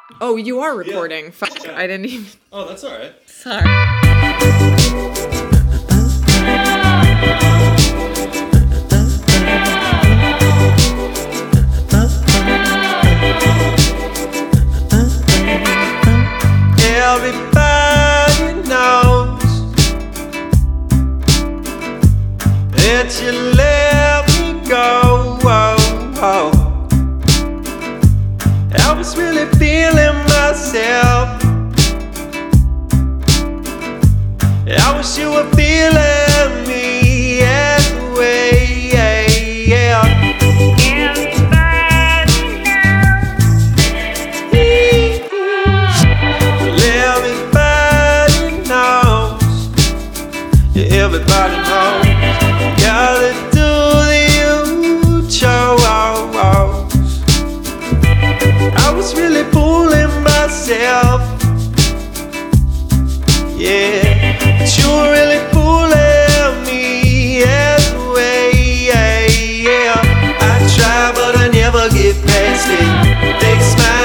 Oh, you are recording. Fuck, Yeah. I didn't even. Oh, that's all right. Sorry. Everybody knows that you let me go. I was really feeling myself. I wish you were feeling me as way. Everybody knows. Yeah, everybody knows. Gotta do the shows. I was really fooling myself. Yeah, but you were really fooling me as way. I try, but I never get past it. Fake smile.